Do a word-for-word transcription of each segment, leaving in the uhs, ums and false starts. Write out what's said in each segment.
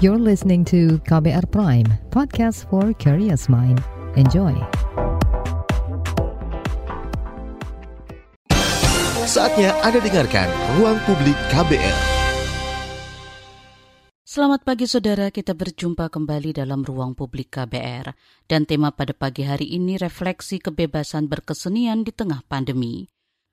You're listening to K B R Prime, podcast for curious mind. Enjoy. Saatnya Anda dengarkan Ruang Publik K B R. Selamat pagi saudara, kita berjumpa kembali dalam Ruang Publik K B R. Dan tema pada pagi hari ini refleksi kebebasan berkesenian di tengah pandemi.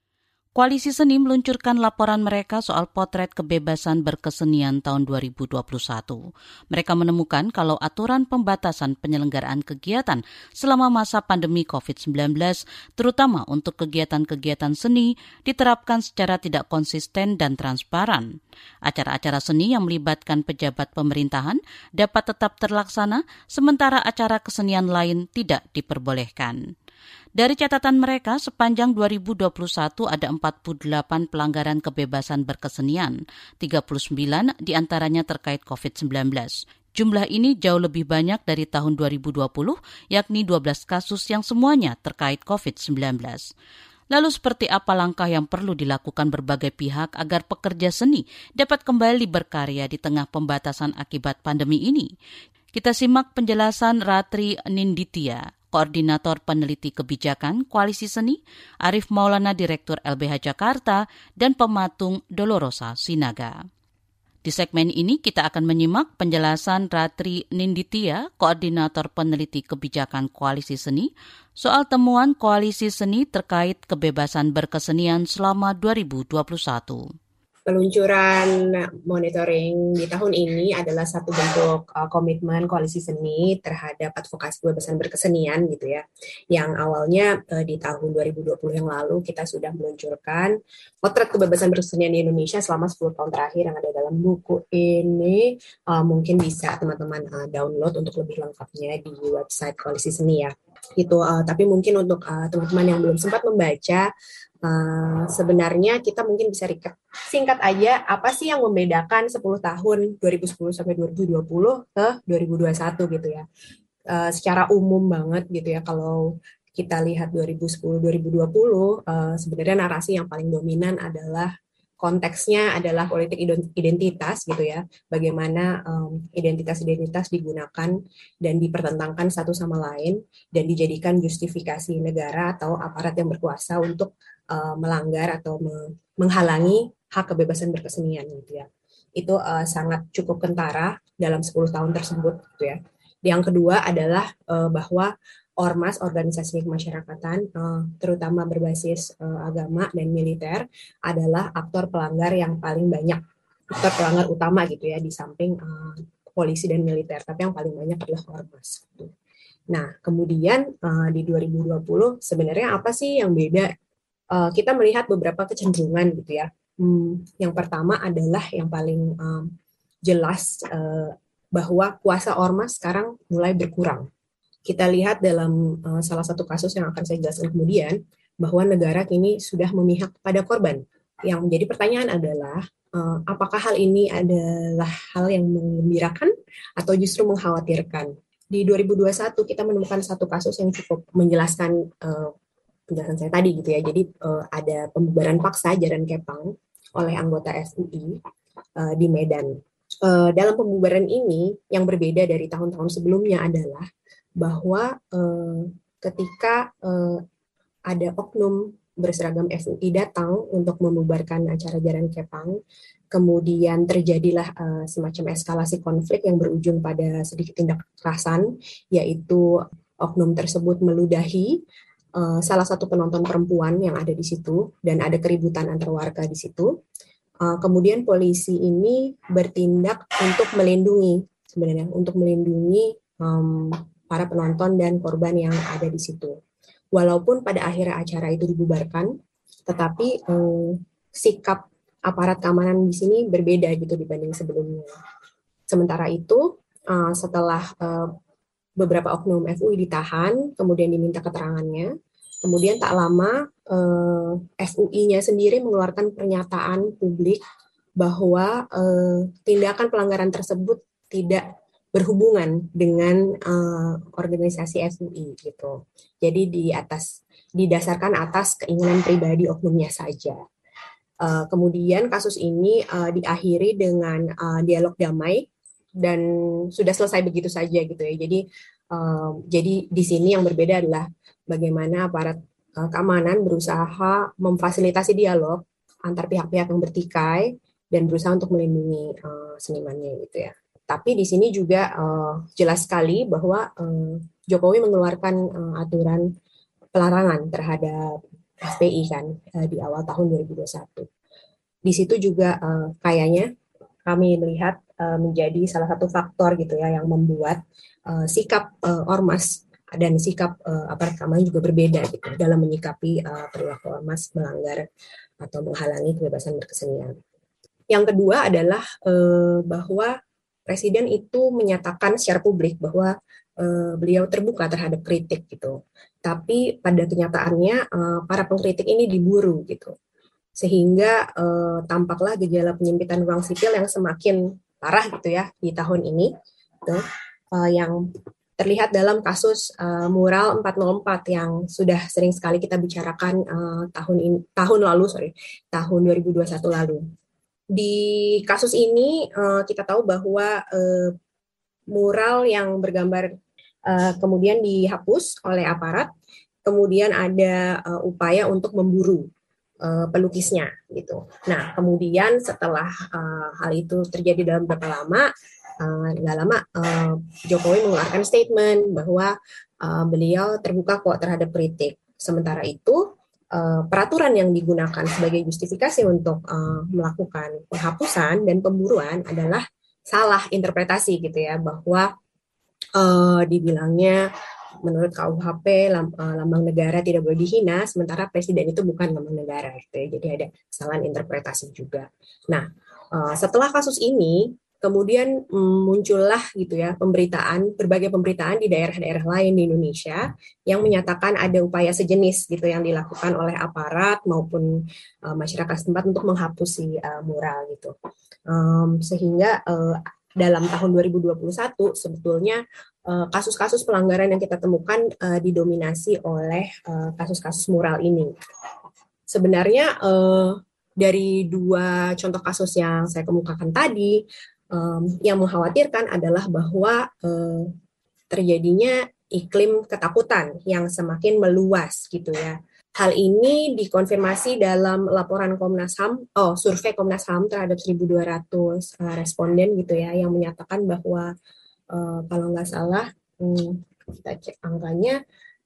Koalisi Seni meluncurkan laporan mereka soal potret kebebasan berkesenian tahun dua ribu dua puluh satu. Mereka menemukan kalau aturan pembatasan penyelenggaraan kegiatan selama masa pandemi covid sembilan belas, terutama untuk kegiatan-kegiatan seni, diterapkan secara tidak konsisten dan transparan. Acara-acara seni yang melibatkan pejabat pemerintahan dapat tetap terlaksana, sementara acara kesenian lain tidak diperbolehkan. Dari catatan mereka, sepanjang dua ribu dua puluh satu ada empat puluh delapan pelanggaran kebebasan berkesenian, tiga puluh sembilan diantaranya terkait covid sembilan belas. Jumlah ini jauh lebih banyak dari tahun dua ribu dua puluh, yakni dua belas kasus yang semuanya terkait covid sembilan belas. Lalu seperti apa langkah yang perlu dilakukan berbagai pihak agar pekerja seni dapat kembali berkarya di tengah pembatasan akibat pandemi ini? Kita simak penjelasan Ratri Ninditya, Koordinator Peneliti Kebijakan Koalisi Seni, Arif Maulana, Direktur L B H Jakarta, dan pematung Dolorosa Sinaga. Di segmen ini kita akan menyimak penjelasan Ratri Ninditya, Koordinator Peneliti Kebijakan Koalisi Seni, soal temuan Koalisi Seni terkait kebebasan berkesenian selama dua ribu dua puluh satu. Peluncuran monitoring di tahun ini adalah satu bentuk uh, komitmen Koalisi Seni terhadap advokasi kebebasan berkesenian gitu ya. Yang awalnya uh, di tahun dua ribu dua puluh yang lalu kita sudah meluncurkan potret kebebasan berkesenian di Indonesia selama sepuluh tahun terakhir yang ada dalam buku ini. Uh, mungkin bisa teman-teman uh, download untuk lebih lengkapnya di website Koalisi Seni ya. Gitu, uh, tapi mungkin untuk uh, teman-teman yang belum sempat membaca, Uh, sebenarnya kita mungkin bisa recap singkat aja apa sih yang membedakan sepuluh tahun dua ribu sepuluh sampai dua ribu dua puluh ke dua ribu dua puluh satu gitu ya. Uh, secara umum banget gitu ya, kalau kita lihat dua ribu sepuluh dua ribu dua puluh uh, sebenarnya narasi yang paling dominan adalah konteksnya adalah politik identitas gitu ya, bagaimana um, identitas-identitas digunakan dan dipertentangkan satu sama lain dan dijadikan justifikasi negara atau aparat yang berkuasa untuk uh, melanggar atau me- menghalangi hak kebebasan berkesenian gitu ya. Itu uh, sangat cukup kentara dalam sepuluh tahun tersebut gitu ya. Yang kedua adalah uh, bahwa ormas, organisasi kemasyarakatan, terutama berbasis agama dan militer, adalah aktor pelanggar yang paling banyak, aktor pelanggar utama gitu ya, di samping uh, polisi dan militer, tapi yang paling banyak adalah ormas. Gitu. Nah, kemudian uh, di dua ribu dua puluh sebenarnya apa sih yang beda? Uh, kita melihat beberapa kecenderungan gitu ya. Hmm, yang pertama adalah yang paling um, jelas uh, bahwa kuasa ormas sekarang mulai berkurang. Kita lihat dalam uh, salah satu kasus yang akan saya jelaskan kemudian, bahwa negara kini sudah memihak pada korban. Yang menjadi pertanyaan adalah, uh, apakah hal ini adalah hal yang menggembirakan atau justru mengkhawatirkan? Di dua ribu dua puluh satu kita menemukan satu kasus yang cukup menjelaskan uh, penjelasan saya tadi gitu ya. Jadi uh, ada pembubaran paksa Jaran Kepang oleh anggota F U I uh, di Medan. Uh, dalam pembubaran ini yang berbeda dari tahun-tahun sebelumnya adalah bahwa eh, ketika eh, ada oknum berseragam F U I datang untuk membubarkan acara Jaran Kepang, kemudian terjadilah eh, semacam eskalasi konflik yang berujung pada sedikit tindak kekerasan, yaitu oknum tersebut meludahi eh, salah satu penonton perempuan yang ada di situ, dan ada keributan antar warga di situ. Eh, kemudian polisi ini bertindak untuk melindungi, sebenarnya untuk melindungi um, para penonton dan korban yang ada di situ. Walaupun pada akhirnya acara itu dibubarkan, tetapi eh, sikap aparat keamanan di sini berbeda gitu dibanding sebelumnya. Sementara itu, eh, setelah eh, beberapa oknum F U I ditahan, kemudian diminta keterangannya, kemudian tak lama eh, F U I-nya sendiri mengeluarkan pernyataan publik bahwa eh, tindakan pelanggaran tersebut tidak berhubungan dengan uh, organisasi F U I gitu. Jadi di atas didasarkan atas keinginan pribadi oknumnya saja. Uh, kemudian kasus ini uh, diakhiri dengan uh, dialog damai dan sudah selesai begitu saja gitu ya. Jadi um, jadi di sini yang berbeda adalah bagaimana aparat uh, keamanan berusaha memfasilitasi dialog antar pihak-pihak yang bertikai dan berusaha untuk melindungi uh, senimannya gitu ya. Tapi di sini juga uh, jelas sekali bahwa uh, Jokowi mengeluarkan uh, aturan pelarangan terhadap F P I kan uh, di awal tahun dua ribu dua puluh satu. Di situ juga uh, kayaknya kami melihat uh, menjadi salah satu faktor gitu ya yang membuat uh, sikap uh, ormas dan sikap uh, aparat keamanan juga berbeda gitu dalam menyikapi uh, perilaku ormas melanggar atau menghalangi kebebasan berkesenian. Yang kedua adalah uh, bahwa Presiden itu menyatakan secara publik bahwa uh, beliau terbuka terhadap kritik gitu. Tapi pada kenyataannya uh, para pengkritik ini diburu gitu. Sehingga uh, tampaklah gejala penyempitan ruang sipil yang semakin parah gitu ya di tahun ini. Gitu, uh, yang terlihat dalam kasus uh, mural empat nol empat yang sudah sering sekali kita bicarakan uh, tahun ini tahun lalu sorry tahun dua ribu dua puluh satu lalu. Di kasus ini uh, kita tahu bahwa uh, mural yang bergambar uh, kemudian dihapus oleh aparat, kemudian ada uh, upaya untuk memburu uh, pelukisnya gitu. Nah kemudian setelah uh, hal itu terjadi dalam berapa lama, uh, nggak lama uh, Jokowi mengeluarkan statement bahwa uh, beliau terbuka kok terhadap kritik. Sementara itu Uh, peraturan yang digunakan sebagai justifikasi untuk uh, melakukan penghapusan dan pemburuan adalah salah interpretasi gitu ya, bahwa uh, dibilangnya menurut K U H P lam, uh, lambang negara tidak boleh dihina, sementara presiden itu bukan lambang negara gitu ya. Jadi ada kesalahan interpretasi juga. Nah, uh, setelah kasus ini kemudian muncullah gitu ya pemberitaan, berbagai pemberitaan di daerah-daerah lain di Indonesia yang menyatakan ada upaya sejenis gitu yang dilakukan oleh aparat maupun uh, masyarakat setempat untuk menghapus si uh, mural gitu. Um, sehingga uh, dalam tahun dua ribu dua puluh satu sebetulnya uh, kasus-kasus pelanggaran yang kita temukan uh, didominasi oleh uh, kasus-kasus mural ini. Sebenarnya uh, dari dua contoh kasus yang saya kemukakan tadi, Um, yang mengkhawatirkan adalah bahwa um, terjadinya iklim ketakutan yang semakin meluas gitu ya. Hal ini dikonfirmasi dalam laporan Komnas H A M, oh survei Komnas H A M terhadap seribu dua ratus uh, responden gitu ya, yang menyatakan bahwa uh, kalau nggak salah, hmm, kita cek angkanya,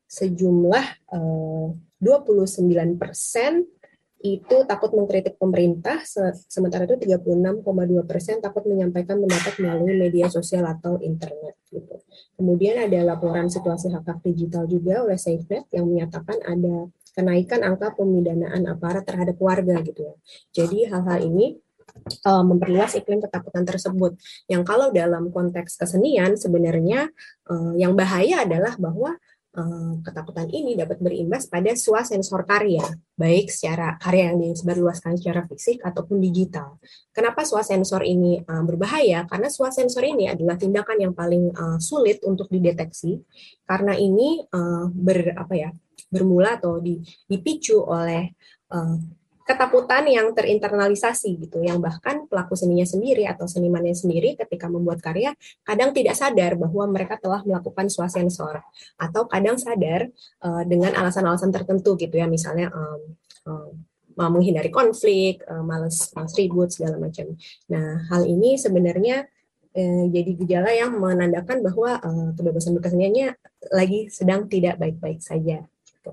sejumlah uh, dua puluh sembilan persen itu takut mengkritik pemerintah, sementara itu tiga puluh enam koma dua persen takut menyampaikan pendapat melalui media sosial atau internet. Gitu. Kemudian ada laporan situasi hak-hak digital juga oleh SafeNet yang menyatakan ada kenaikan angka pemidanaan aparat terhadap warga gitu ya. Jadi hal-hal ini uh, memperluas iklim ketakutan tersebut. Yang kalau dalam konteks kesenian sebenarnya uh, yang bahaya adalah bahwa Uh, ketakutan ini dapat berimbas pada swasensor karya, baik secara karya yang disebarluaskan secara fisik ataupun digital. Kenapa swasensor ini uh, berbahaya? Karena swasensor ini adalah tindakan yang paling uh, sulit untuk dideteksi, karena ini uh, ber apa ya bermula atau di, dipicu oleh uh, ketakutan yang terinternalisasi gitu, yang bahkan pelaku seninya sendiri atau senimannya sendiri ketika membuat karya kadang tidak sadar bahwa mereka telah melakukan swasensor, atau kadang sadar uh, dengan alasan-alasan tertentu gitu ya, misalnya um, um, menghindari konflik, uh, malas, malas ribut segala macam. Nah hal ini sebenarnya uh, jadi gejala yang menandakan bahwa uh, kebebasan berkeseniannya lagi sedang tidak baik-baik saja. Gitu.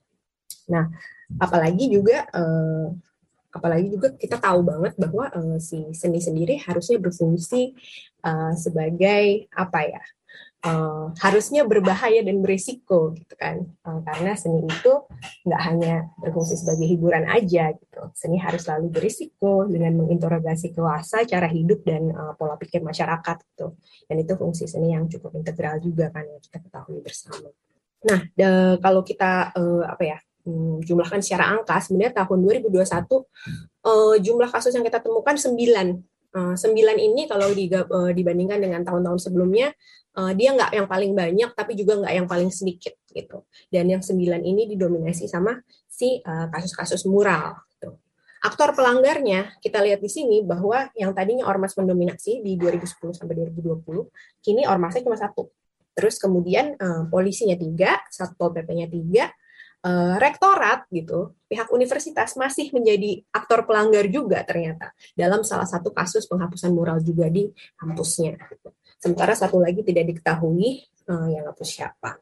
Nah apalagi juga uh, apalagi juga kita tahu banget bahwa uh, si seni sendiri harusnya berfungsi uh, sebagai apa ya uh, harusnya berbahaya dan berisiko gitu kan, uh, karena seni itu nggak hanya berfungsi sebagai hiburan aja gitu, seni harus selalu berisiko dengan menginterogasi kuasa, cara hidup dan uh, pola pikir masyarakat gitu, dan itu fungsi seni yang cukup integral juga kan yang kita ketahui bersama. Nah de, kalau kita uh, apa ya Hmm, jumlahkan secara angka, sebenarnya tahun dua ribu dua puluh satu uh, jumlah kasus yang kita temukan sembilan. Uh, sembilan ini kalau di, uh, dibandingkan dengan tahun-tahun sebelumnya, uh, dia nggak yang paling banyak, tapi juga nggak yang paling sedikit gitu. Dan yang sembilan ini didominasi sama si uh, kasus-kasus mural. Gitu. Aktor pelanggarnya kita lihat di sini bahwa yang tadinya ormas mendominasi di dua ribu sepuluh sampai dua ribu dua puluh, kini ormasnya cuma satu. Terus kemudian uh, polisinya tiga, Satpol P P-nya tiga, uh, rektorat gitu, pihak universitas masih menjadi aktor pelanggar juga ternyata dalam salah satu kasus penghapusan mural juga di kampusnya. Sementara satu lagi tidak diketahui uh, yang hapus siapa.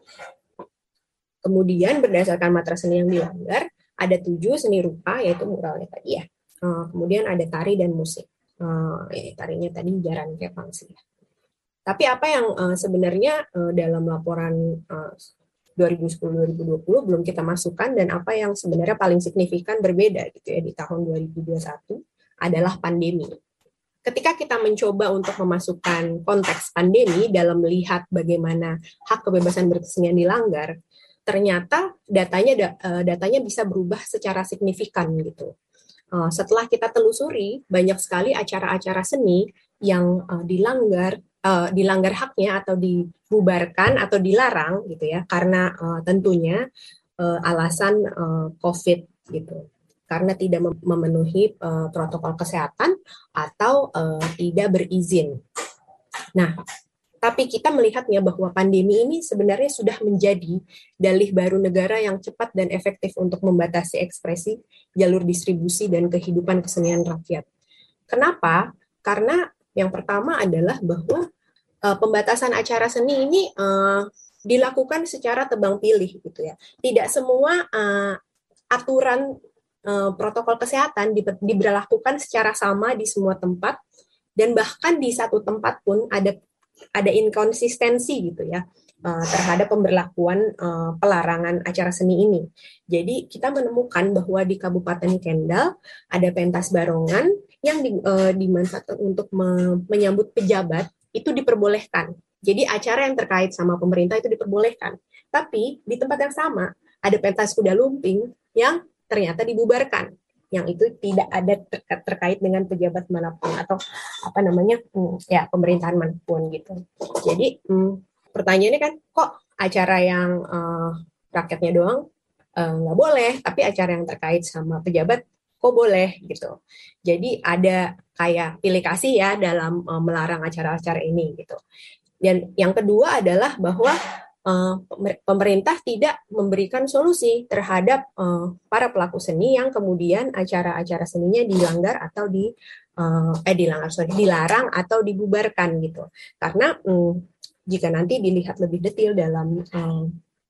Kemudian berdasarkan matra seni yang dilanggar, ada tujuh seni rupa, yaitu muralnya tadi ya. Uh, kemudian ada tari dan musik. Uh, ya, tarinya tadi jaran kepang sih. Tapi apa yang uh, sebenarnya uh, dalam laporan uh, dua ribu sepuluh dua ribu dua puluh belum kita masukkan, dan apa yang sebenarnya paling signifikan berbeda gitu ya di tahun dua ribu dua puluh satu adalah pandemi. Ketika kita mencoba untuk memasukkan konteks pandemi dalam melihat bagaimana hak kebebasan berkesenian dilanggar, ternyata datanya datanya bisa berubah secara signifikan gitu. Setelah kita telusuri, banyak sekali acara-acara seni yang dilanggar dilanggar haknya atau dibubarkan atau dilarang gitu ya, karena tentunya alasan COVID gitu. Karena tidak memenuhi uh, protokol kesehatan atau uh, tidak berizin. Nah, tapi kita melihatnya bahwa pandemi ini sebenarnya sudah menjadi dalih baru negara yang cepat dan efektif untuk membatasi ekspresi, jalur distribusi, dan kehidupan kesenian rakyat. Kenapa? Karena yang pertama adalah bahwa uh, pembatasan acara seni ini uh, dilakukan secara tebang pilih gitu ya. Tidak semua uh, aturan protokol kesehatan diberlakukan secara sama di semua tempat, dan bahkan di satu tempat pun ada ada inkonsistensi gitu ya terhadap pemberlakuan pelarangan acara seni ini. Jadi kita menemukan bahwa di Kabupaten Kendal ada pentas barongan yang di, dimanfaatkan untuk me, menyambut pejabat itu diperbolehkan. Jadi acara yang terkait sama pemerintah itu diperbolehkan. Tapi di tempat yang sama ada pentas kuda lumping yang ternyata dibubarkan, yang itu tidak ada ter- terkait dengan pejabat manapun atau apa namanya hmm, ya pemerintahan manapun gitu. Jadi hmm, pertanyaannya kan, kok acara yang uh, rakyatnya doang nggak uh, boleh, tapi acara yang terkait sama pejabat kok boleh gitu. Jadi ada kayak pilih kasih ya dalam uh, melarang acara-acara ini gitu. Dan yang kedua adalah bahwa Uh, pemerintah tidak memberikan solusi terhadap uh, para pelaku seni yang kemudian acara-acara seninya dilanggar atau di uh, eh dilanggar sorry dilarang atau dibubarkan gitu. Karena um, jika nanti dilihat lebih detail dalam um,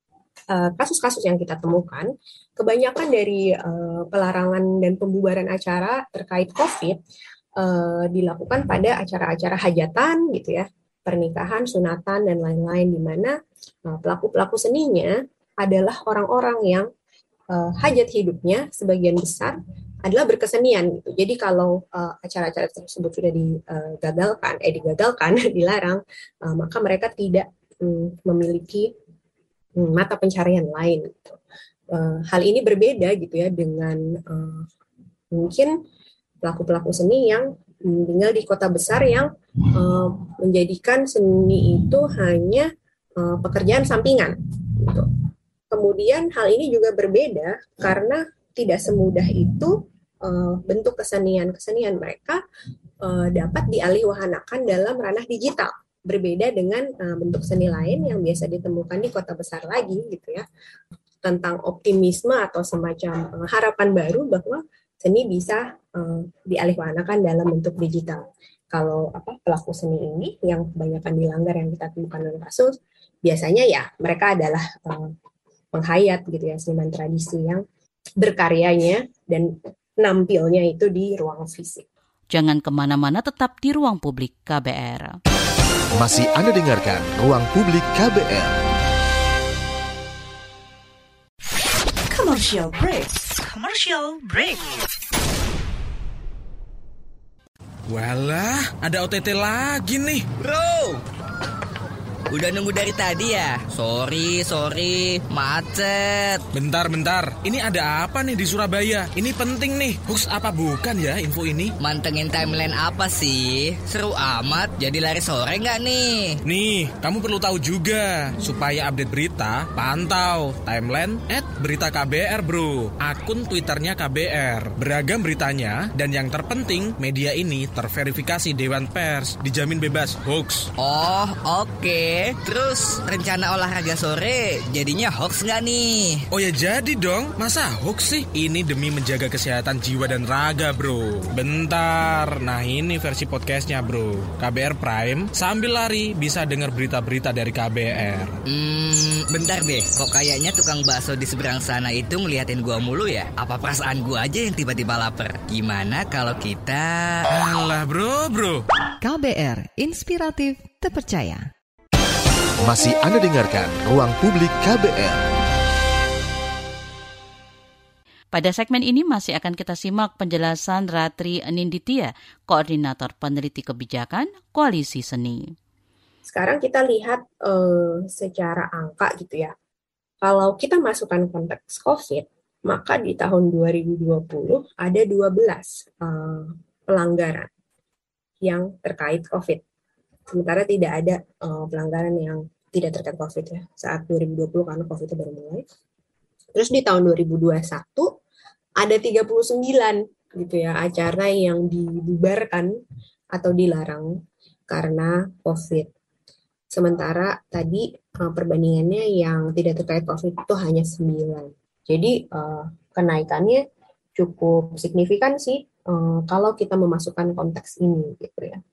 uh, kasus-kasus yang kita temukan, kebanyakan dari uh, pelarangan dan pembubaran acara terkait COVID uh, dilakukan pada acara-acara hajatan gitu ya, pernikahan, sunatan, dan lain-lain, di mana uh, pelaku-pelaku seninya adalah orang-orang yang uh, hajat hidupnya sebagian besar adalah berkesenian gitu. Jadi kalau uh, acara-acara tersebut sudah digagalkan, eh digagalkan, dilarang, uh, maka mereka tidak um, memiliki um, mata pencarian lain. Gitu. Uh, hal ini berbeda gitu ya dengan uh, mungkin pelaku-pelaku seni yang tinggal di kota besar yang uh, menjadikan seni itu hanya uh, pekerjaan sampingan. Gitu. Kemudian hal ini juga berbeda karena tidak semudah itu uh, bentuk kesenian-kesenian mereka uh, dapat dialihwahanakan dalam ranah digital. Berbeda dengan uh, bentuk seni lain yang biasa ditemukan di kota besar lagi, gitu ya. Tentang optimisme atau semacam uh, harapan baru bahwa seni bisa uh, dialihwahanakan dalam bentuk digital. Kalau apa pelaku seni ini yang kebanyakan dilanggar yang kita temukan dalam kasus, biasanya ya mereka adalah uh, penghayat gitu ya, seniman tradisi yang berkaryanya dan nampilnya itu di ruang fisik. Jangan kemana-mana, tetap di Ruang Publik K B R. Masih Anda dengarkan Ruang Publik K B R. Commercial break. Commercial break. Walah, ada O T T lagi nih. Bro, udah nunggu dari tadi ya? Sorry, sorry, macet. Bentar, bentar. Ini ada apa nih di Surabaya? Ini penting nih. Hoax apa bukan ya info ini? Mantengin timeline apa sih? Seru amat, jadi lari sore nggak nih? Nih, kamu perlu tahu juga. Supaya update berita, pantau timeline at berita K B R bro. Akun Twitternya K B R. Beragam beritanya, dan yang terpenting, media ini terverifikasi Dewan Pers. Dijamin bebas hoax. Oh, oke. Okay. Terus rencana olahraga sore jadinya hoax nggak nih? Oh ya jadi dong. Masa hoax sih? Ini demi menjaga kesehatan jiwa dan raga bro. Bentar. Nah ini versi podcastnya bro. K B R Prime. Sambil lari bisa dengar berita-berita dari K B R. Hmm, bentar deh. Kok kayaknya tukang bakso di seberang sana itu ngeliatin gua mulu ya? Apa perasaan gua aja yang tiba-tiba lapar? Gimana kalau kita... Alah bro, bro. K B R, inspiratif, terpercaya. Masih Anda dengarkan Ruang Publik K B R. Pada segmen ini masih akan kita simak penjelasan Ratri Ninditya, Koordinator Peneliti Kebijakan Koalisi Seni. Sekarang kita lihat uh, secara angka gitu ya. Kalau kita masukkan konteks COVID, maka di tahun dua ribu dua puluh ada dua belas uh, pelanggaran yang terkait COVID. Sementara tidak ada uh, pelanggaran yang tidak terkait COVID ya, saat dua ribu dua puluh karena COVID itu baru mulai. Terus di tahun dua ribu dua puluh satu ada tiga puluh sembilan gitu ya acara yang dibubarkan atau dilarang karena COVID. Sementara tadi uh, perbandingannya yang tidak terkait COVID itu hanya sembilan. Jadi uh, kenaikannya cukup signifikan sih uh, kalau kita memasukkan konteks ini gitu ya.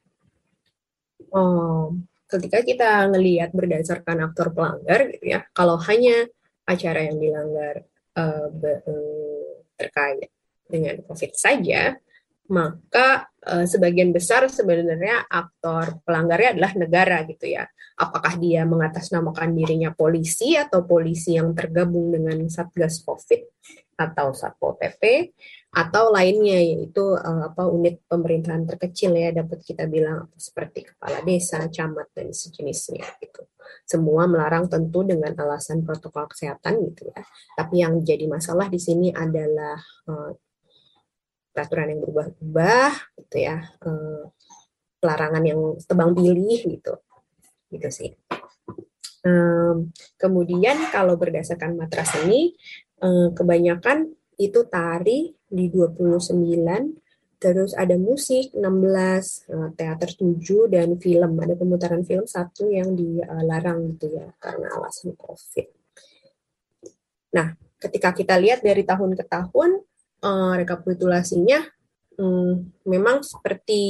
Um, ketika kita ngelihat berdasarkan aktor pelanggar gitu ya, kalau hanya acara yang dilanggar uh, be, uh, terkait dengan COVID saja, maka uh, sebagian besar sebenarnya aktor pelanggarnya adalah negara gitu ya. Apakah dia mengatasnamakan dirinya polisi atau polisi yang tergabung dengan Satgas COVID atau Satpol P P atau lainnya yaitu uh, apa unit pemerintahan terkecil ya dapat kita bilang seperti kepala desa, camat dan sejenisnya gitu. Semua melarang tentu dengan alasan protokol kesehatan gitu ya. Tapi yang jadi masalah di sini adalah uh, peraturan yang berubah-ubah gitu ya, uh, larangan yang tebang pilih gitu. Gitu sih. Um, kemudian kalau berdasarkan matra seni, um, kebanyakan itu tari di dua puluh sembilan, terus ada musik enam belas, uh, teater tujuh, dan film. Ada pemutaran film satu yang dilarang gitu ya, karena alasan COVID. Nah, ketika kita lihat dari tahun ke tahun, uh, rekapitulasinya um, memang seperti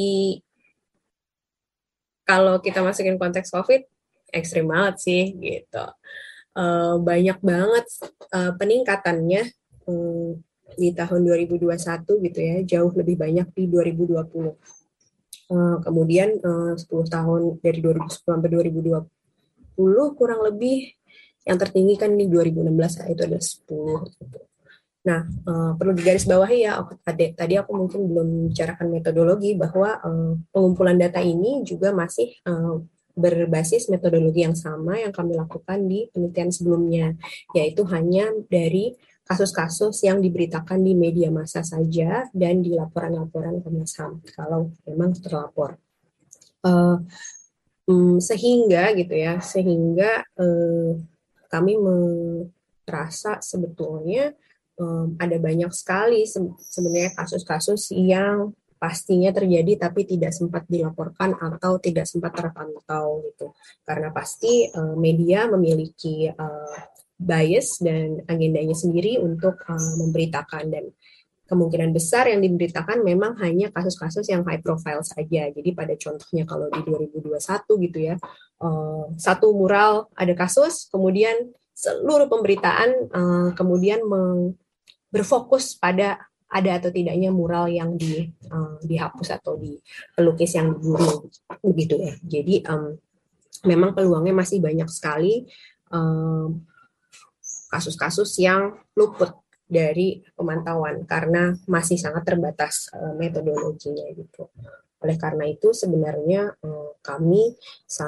kalau kita masukin konteks COVID, ekstrim banget sih gitu. Uh, banyak banget uh, peningkatannya um, di tahun dua ribu dua puluh satu gitu ya, jauh lebih banyak di dua ribu dua puluh. Uh, kemudian uh, sepuluh tahun dari dua ribu sepuluh sampai dua ribu dua puluh kurang lebih yang tertinggi kan di dua ribu enam belas itu ada sepuluh gitu. Nah, uh, perlu digarisbawahi ya, tadi, tadi aku mungkin belum membicarakan metodologi bahwa uh, pengumpulan data ini juga masih uh, berbasis metodologi yang sama yang kami lakukan di penelitian sebelumnya, yaitu hanya dari kasus-kasus yang diberitakan di media massa saja dan di laporan-laporan Komnas H A M kalau memang terlapor. Uh, um, sehingga gitu ya, sehingga uh, kami merasa sebetulnya Um, ada banyak sekali se- sebenarnya kasus-kasus yang pastinya terjadi tapi tidak sempat dilaporkan atau tidak sempat terpantau gitu. Karena pasti uh, media memiliki uh, bias dan agendanya sendiri untuk uh, memberitakan, dan kemungkinan besar yang diberitakan memang hanya kasus-kasus yang high profile saja. Jadi pada contohnya kalau di dua ribu dua puluh satu gitu ya, uh, satu mural ada kasus, kemudian seluruh pemberitaan uh, kemudian meng berfokus pada ada atau tidaknya mural yang di, uh, dihapus atau di pelukis yang digurung begitu ya. Jadi um, memang peluangnya masih banyak sekali um, kasus-kasus yang luput dari pemantauan karena masih sangat terbatas uh, metodologinya gitu. Oleh karena itu sebenarnya uh, kami sangat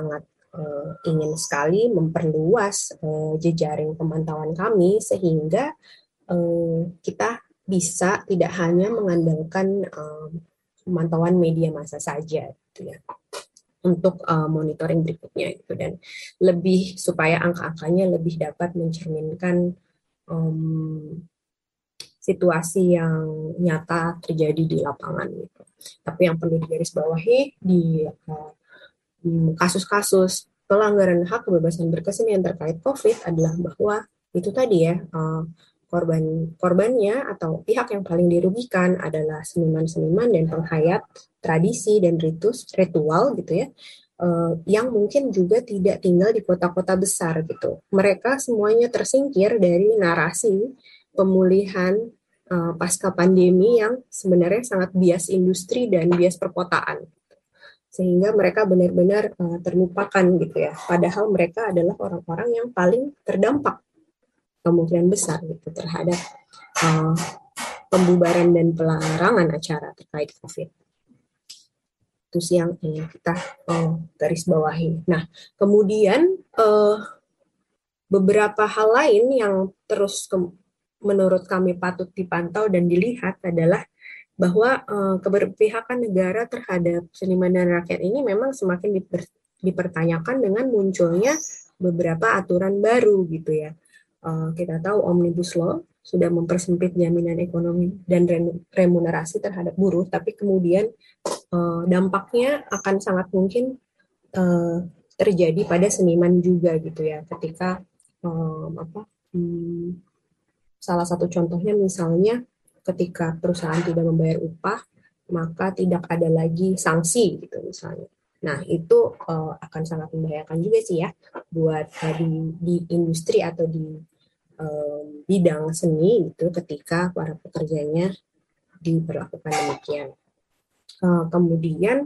uh, ingin sekali memperluas uh, jejaring pemantauan kami sehingga uh, kita bisa tidak hanya mengandalkan uh, pemantauan media massa saja, gitu ya, untuk uh, monitoring berikutnya itu, dan lebih supaya angka-angkanya lebih dapat mencerminkan um, situasi yang nyata terjadi di lapangan gitu. Tapi yang perlu digarisbawahi di uh, kasus-kasus pelanggaran hak kebebasan berkesenian terkait COVID adalah bahwa itu tadi ya, uh, korban korbannya atau pihak yang paling dirugikan adalah seniman-seniman dan penghayat tradisi dan ritus ritual gitu ya, uh, yang mungkin juga tidak tinggal di kota-kota besar gitu. Mereka semuanya tersingkir dari narasi pemulihan uh, pasca pandemi yang sebenarnya sangat bias industri dan bias perkotaan, sehingga mereka benar-benar uh, terlupakan gitu ya. Padahal mereka adalah orang-orang yang paling terdampak kemungkinan besar gitu terhadap uh, pembubaran dan pelarangan acara terkait COVID. Itu sih yang ingin kita uh, garis bawahi. Nah, kemudian uh, beberapa hal lain yang terus ke- menurut kami patut dipantau dan dilihat adalah bahwa uh, keberpihakan negara terhadap seniman dan rakyat ini memang semakin diper- dipertanyakan dengan munculnya beberapa aturan baru gitu ya. Uh, kita tahu Omnibus Law sudah mempersempit jaminan ekonomi dan remunerasi terhadap buruh, tapi kemudian uh, dampaknya akan sangat mungkin uh, terjadi pada seniman juga gitu ya, ketika um, apa hmm, salah satu contohnya misalnya ketika perusahaan tidak membayar upah, maka tidak ada lagi sanksi gitu misalnya. Nah, itu uh, akan sangat membahayakan juga sih ya buat uh, di, di industri atau di um, bidang seni itu ketika para pekerjanya diperlakukan demikian. Uh, kemudian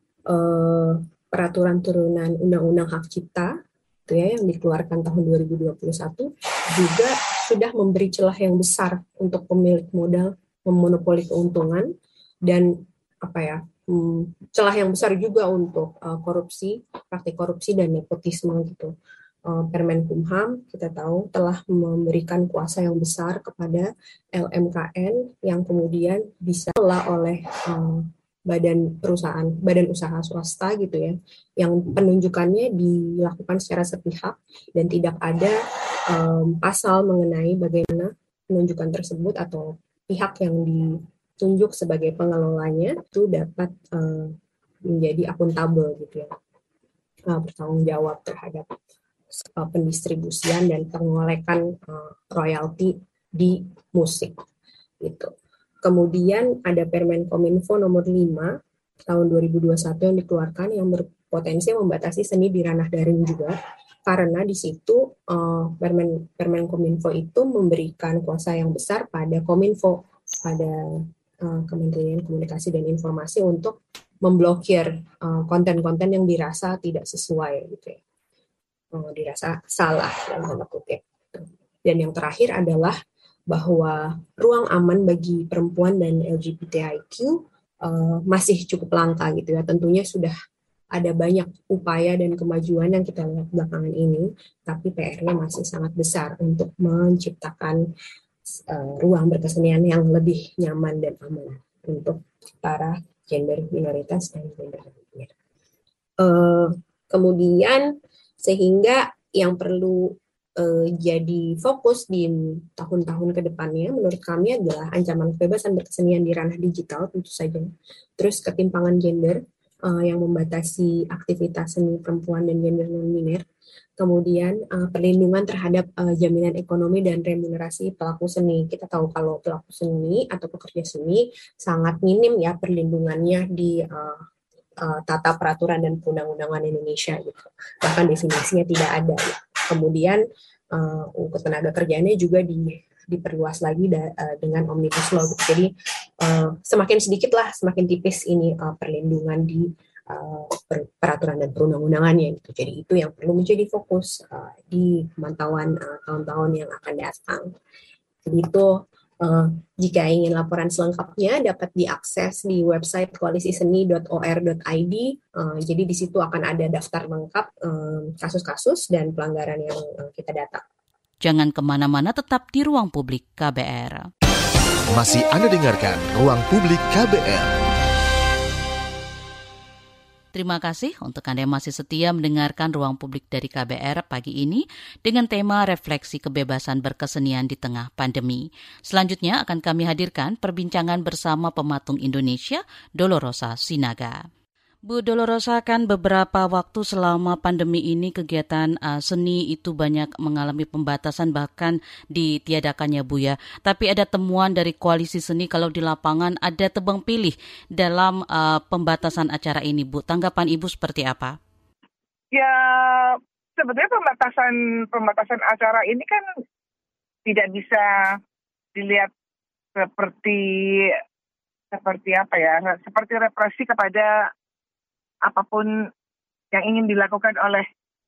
uh, peraturan turunan Undang-Undang Hak Cipta itu ya yang dikeluarkan tahun dua ribu dua puluh satu juga sudah memberi celah yang besar untuk pemilik modal memonopoli keuntungan dan apa ya hmm, celah yang besar juga untuk uh, korupsi, praktik korupsi dan nepotisme gitu. Uh, Permenkumham kita tahu telah memberikan kuasa yang besar kepada L M K N yang kemudian bisa dikelola oleh uh, badan perusahaan, badan usaha swasta gitu ya, yang penunjukannya dilakukan secara sepihak dan tidak ada um, pasal mengenai bagaimana penunjukan tersebut atau pihak yang ditunjuk sebagai pengelolanya itu dapat uh, menjadi akuntabel gitu ya, uh, bertanggung jawab terhadap uh, pendistribusian dan pengolekan uh, royalti di musik gitu. Kemudian ada Permenkominfo nomor lima tahun dua ribu dua puluh satu yang dikeluarkan yang berpotensi membatasi seni di ranah daring juga, karena di situ uh, Permen Permenkominfo itu memberikan kuasa yang besar pada Kominfo, pada uh, Kementerian Komunikasi dan Informasi untuk memblokir uh, konten-konten yang dirasa tidak sesuai gitu ya, uh, dirasa salah dalam tanda kutip. Dan yang terakhir adalah bahwa ruang aman bagi perempuan dan L G B T I Q uh, masih cukup langka gitu ya. Tentunya sudah ada banyak upaya dan kemajuan yang kita lihat belakangan ini, tapi P R-nya masih sangat besar untuk menciptakan uh, ruang berkesenian yang lebih nyaman dan aman untuk para gender minoritas dan gender non-binary. Uh, kemudian sehingga yang perlu jadi fokus di tahun-tahun ke depannya menurut kami adalah ancaman kebebasan berkesenian di ranah digital tentu saja, terus ketimpangan gender uh, yang membatasi aktivitas seni perempuan dan gender non-biner, kemudian uh, perlindungan terhadap uh, jaminan ekonomi dan remunerasi pelaku seni. Kita tahu kalau pelaku seni atau pekerja seni sangat minim ya perlindungannya di uh, uh, tata peraturan dan perundang-undangan Indonesia gitu, bahkan definisinya tidak ada ya. Kemudian uh, ketenaga kerjaannya juga di, diperluas lagi da, uh, dengan Omnibus Law. Jadi uh, semakin sedikit lah, semakin tipis ini uh, perlindungan di uh, per, peraturan dan perundang-undangannya. Gitu. Jadi itu yang perlu menjadi fokus uh, di pemantauan uh, tahun-tahun yang akan datang. Jadi itu Uh, jika ingin laporan selengkapnya dapat diakses di website koalisi seni dot o r dot i d. Uh, jadi di situ akan ada daftar lengkap um, kasus-kasus dan pelanggaran yang uh, kita data. Jangan kemana-mana, tetap di Ruang Publik K B R. Masih Anda dengarkan Ruang Publik K B R. Terima kasih untuk Anda yang masih setia mendengarkan Ruang Publik dari K B R pagi ini dengan tema refleksi kebebasan berkesenian di tengah pandemi. Selanjutnya akan kami hadirkan perbincangan bersama pematung Indonesia, Dolorosa Sinaga. Bu Dolorosa, kan beberapa waktu selama pandemi ini kegiatan uh, seni itu banyak mengalami pembatasan bahkan ditiadakannya Bu ya. Tapi ada temuan dari koalisi seni kalau di lapangan ada tebang pilih dalam uh, pembatasan acara ini Bu. Tanggapan Ibu seperti apa? Ya sebetulnya pembatasan pembatasan acara ini kan tidak bisa dilihat seperti seperti apa ya? Seperti represi kepada apapun yang ingin dilakukan oleh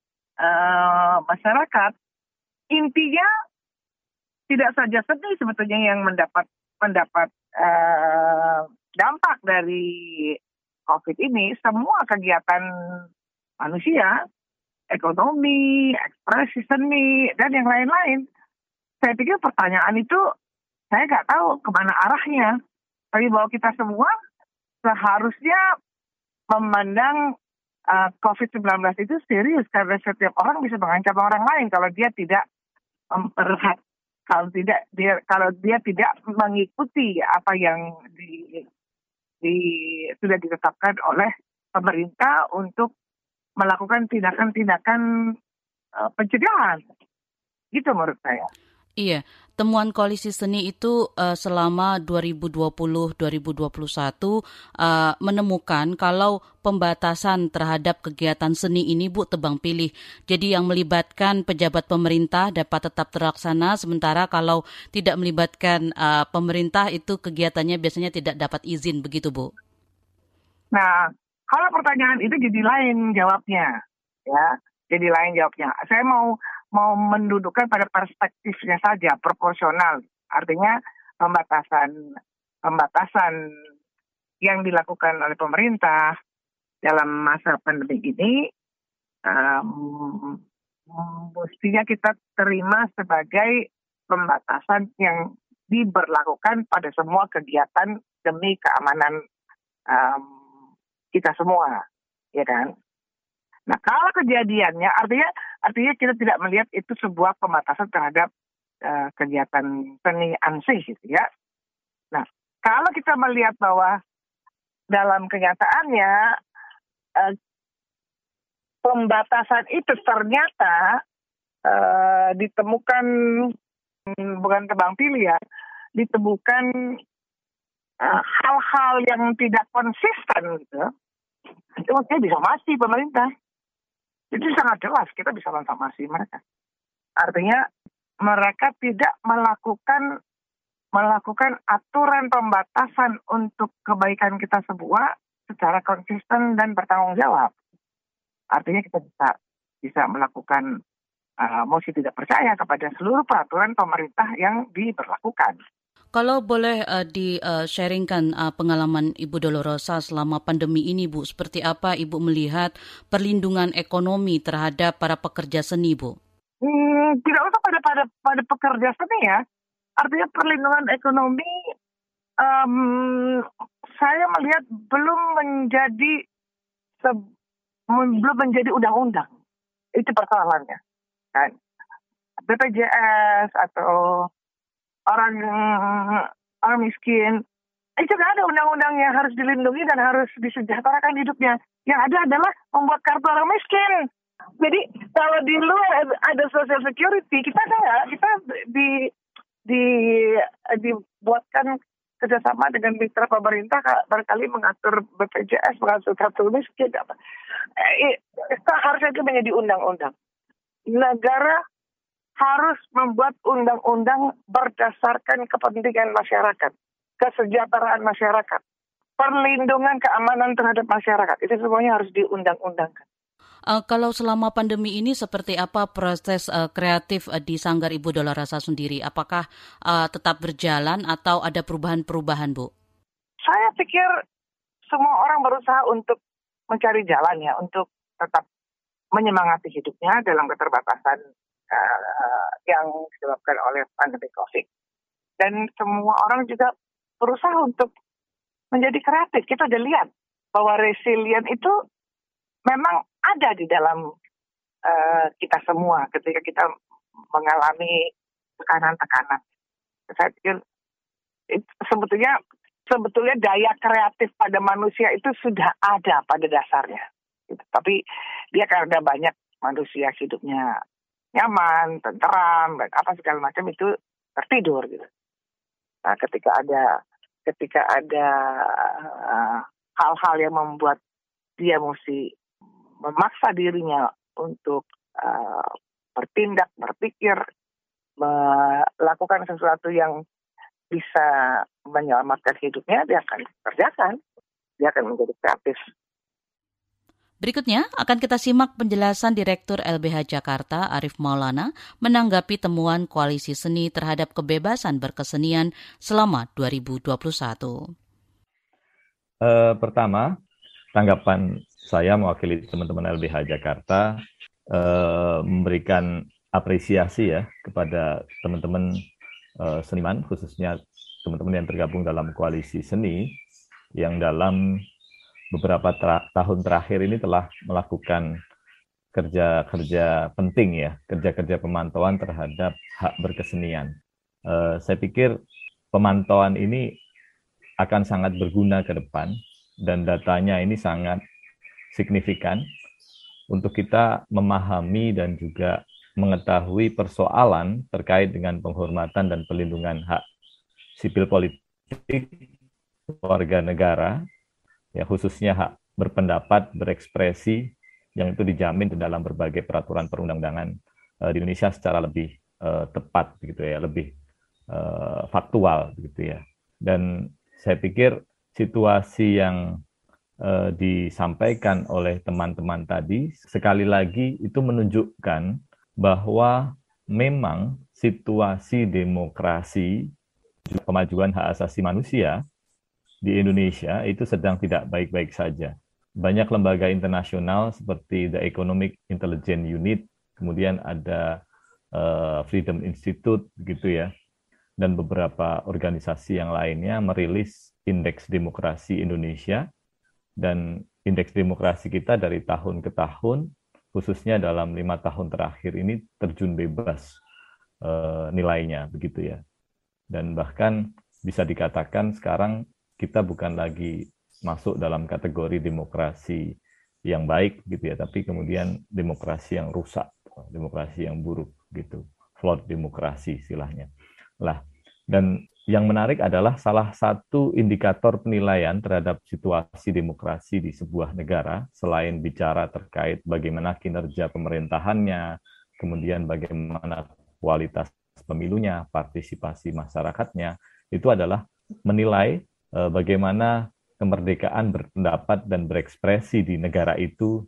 uh, masyarakat. Intinya tidak saja seni sebetulnya yang mendapat mendapat uh, dampak dari COVID ini, semua kegiatan manusia, ekonomi, ekspresi seni, dan yang lain-lain. Saya pikir pertanyaan itu saya nggak tahu kemana arahnya. Tapi bahwa kita semua seharusnya memandang uh, covid sembilan belas itu serius, karena setiap orang bisa mengancam orang lain kalau dia tidak memperhat, kalau tidak dia kalau dia tidak mengikuti apa yang di, di sudah ditetapkan oleh pemerintah untuk melakukan tindakan-tindakan uh, pencegahan. Gitu menurut saya. Iya, temuan koalisi seni itu uh, selama dua ribu dua puluh sampai dua ribu dua puluh satu uh, menemukan kalau pembatasan terhadap kegiatan seni ini Bu tebang pilih. Jadi yang melibatkan pejabat pemerintah dapat tetap terlaksana, sementara kalau tidak melibatkan uh, pemerintah itu kegiatannya biasanya tidak dapat izin, begitu Bu? Nah, kalau pertanyaan itu jadi lain jawabnya, ya, jadi lain jawabnya. Saya mau mau mendudukkan pada perspektifnya saja, proporsional. Artinya pembatasan pembatasan yang dilakukan oleh pemerintah dalam masa pandemi ini um, mestinya kita terima sebagai pembatasan yang diberlakukan pada semua kegiatan demi keamanan um, kita semua, ya kan? Nah, kalau kejadiannya, artinya artinya kita tidak melihat itu sebuah pembatasan terhadap uh, kegiatan seni ansih, gitu ya. Nah, kalau kita melihat bahwa dalam kenyataannya uh, pembatasan itu ternyata uh, ditemukan, bukan tebang pilih ya, ditemukan uh, hal-hal yang tidak konsisten, gitu. Itu maksudnya bisa mati pemerintah. Itu sangat jelas kita bisa mensomasi mereka. Artinya mereka tidak melakukan melakukan aturan pembatasan untuk kebaikan kita semua secara konsisten dan bertanggung jawab. Artinya kita bisa bisa melakukan uh, mosi tidak percaya kepada seluruh peraturan pemerintah yang diberlakukan. Kalau boleh uh, di-sharingkan uh, uh, pengalaman Ibu Dolorosa selama pandemi ini, Bu, seperti apa Ibu melihat perlindungan ekonomi terhadap para pekerja seni, Bu? Hmm, tidak usah pada pada pada pekerja seni ya. Artinya perlindungan ekonomi, um, saya melihat belum menjadi se- belum menjadi undang-undang. Itu persoalannya, kan? B P J S atau orang orang miskin, itu nggak ada undang-undang yang harus dilindungi dan harus disejahterakan hidupnya. Yang ada adalah membuat kartu orang miskin. Jadi kalau di luar ada social security, kita enggak, kita di di dibuatkan kerjasama dengan mitra pemerintah barangkali mengatur B P J S, mengatur kartu miskin. Apa. Eh, itu harusnya itu menjadi undang-undang. Negara harus membuat undang-undang berdasarkan kepentingan masyarakat, kesejahteraan masyarakat, perlindungan keamanan terhadap masyarakat. Itu semuanya harus diundang-undangkan. Uh, kalau selama pandemi ini seperti apa proses uh, kreatif uh, di Sanggar Ibu Dolorosa sendiri? Apakah uh, tetap berjalan atau ada perubahan-perubahan, Bu? Saya pikir semua orang berusaha untuk mencari jalan ya, untuk tetap menyemangati hidupnya dalam keterbatasan uh, yang disebabkan oleh pandemi COVID. Dan semua orang juga berusaha untuk menjadi kreatif. Kita udah lihat bahwa resilient itu memang ada di dalam uh, kita semua ketika kita mengalami tekanan-tekanan. Saya pikir itu, sebetulnya sebetulnya daya kreatif pada manusia itu sudah ada pada dasarnya. Gitu. Tapi dia karena banyak manusia hidupnya nyaman, tenteram, dan apa segala macam itu tertidur gitu. Nah, ketika ada ketika ada uh, hal-hal yang membuat dia mesti memaksa dirinya untuk uh, bertindak, berpikir, melakukan sesuatu yang bisa menyelamatkan hidupnya, dia akan kerjakan. Dia akan menjadi kreatif. Berikutnya akan kita simak penjelasan Direktur L B H Jakarta Arief Maulana menanggapi temuan Koalisi Seni terhadap kebebasan berkesenian selama dua ribu dua puluh satu. Uh, pertama, tanggapan saya mewakili teman-teman L B H Jakarta uh, memberikan apresiasi ya kepada teman-teman uh, seniman, khususnya teman-teman yang tergabung dalam Koalisi Seni yang dalam beberapa tra- tahun terakhir ini telah melakukan kerja-kerja penting ya, kerja-kerja pemantauan terhadap hak berkesenian. Uh, saya pikir pemantauan ini akan sangat berguna ke depan dan datanya ini sangat signifikan untuk kita memahami dan juga mengetahui persoalan terkait dengan penghormatan dan perlindungan hak sipil politik warga negara, ya khususnya hak berpendapat, berekspresi yang itu dijamin di dalam berbagai peraturan perundang-undangan uh, di Indonesia secara lebih uh, tepat gitu ya, lebih uh, faktual gitu ya. Dan saya pikir situasi yang uh, disampaikan oleh teman-teman tadi sekali lagi itu menunjukkan bahwa memang situasi demokrasi, kemajuan hak asasi manusia di Indonesia itu sedang tidak baik-baik saja. Banyak lembaga internasional seperti The Economic Intelligence Unit, kemudian ada uh, Freedom Institute gitu ya, dan beberapa organisasi yang lainnya merilis indeks demokrasi Indonesia, dan indeks demokrasi kita dari tahun ke tahun, khususnya dalam lima tahun terakhir ini terjun bebas uh, nilainya begitu ya. Dan bahkan bisa dikatakan sekarang kita bukan lagi masuk dalam kategori demokrasi yang baik gitu ya, tapi kemudian demokrasi yang rusak, demokrasi yang buruk gitu, flawed demokrasi istilahnya. Lah, dan yang menarik adalah salah satu indikator penilaian terhadap situasi demokrasi di sebuah negara, selain bicara terkait bagaimana kinerja pemerintahannya, kemudian bagaimana kualitas pemilunya, partisipasi masyarakatnya, itu adalah menilai bagaimana kemerdekaan berpendapat dan berekspresi di negara itu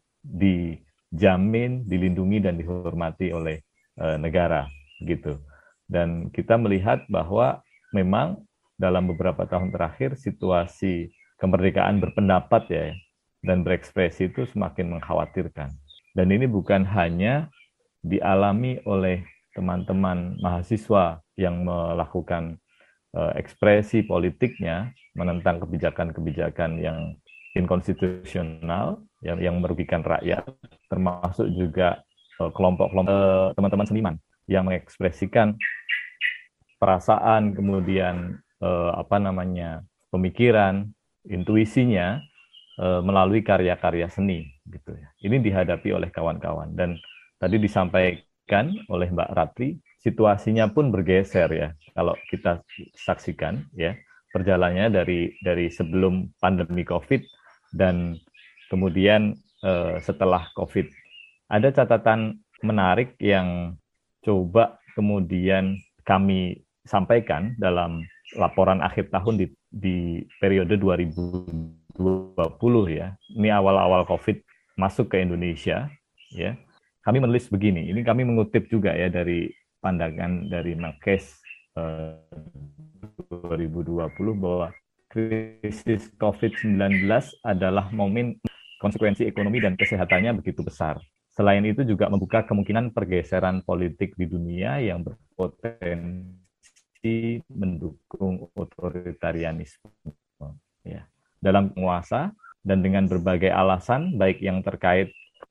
dijamin, dilindungi, dan dihormati oleh e, negara, gitu. Dan kita melihat bahwa memang dalam beberapa tahun terakhir situasi kemerdekaan berpendapat ya dan berekspresi itu semakin mengkhawatirkan. Dan ini bukan hanya dialami oleh teman-teman mahasiswa yang melakukan ekspresi politiknya menentang kebijakan-kebijakan yang inkonstitusional, yang, yang merugikan rakyat, termasuk juga uh, kelompok-kelompok uh, teman-teman seniman yang mengekspresikan perasaan, kemudian uh, apa namanya pemikiran, intuisinya uh, melalui karya-karya seni, gitu ya. Ini dihadapi oleh kawan-kawan dan tadi disampaikan oleh Mbak Ratri. Situasinya pun bergeser ya, kalau kita saksikan ya perjalanannya dari dari sebelum pandemi COVID dan kemudian eh, setelah COVID. Ada catatan menarik yang coba kemudian kami sampaikan dalam laporan akhir tahun di, di periode dua ribu dua puluh ya. Ini awal-awal COVID masuk ke Indonesia ya. Kami menulis begini, ini kami mengutip juga ya dari pandangan dari Menkes eh, dua ribu dua puluh bahwa krisis covid sembilan belas adalah momen konsekuensi ekonomi dan kesehatannya begitu besar. Selain itu juga membuka kemungkinan pergeseran politik di dunia yang berpotensi mendukung otoritarianisme. Ya. Dalam penguasa dan dengan berbagai alasan, baik yang terkait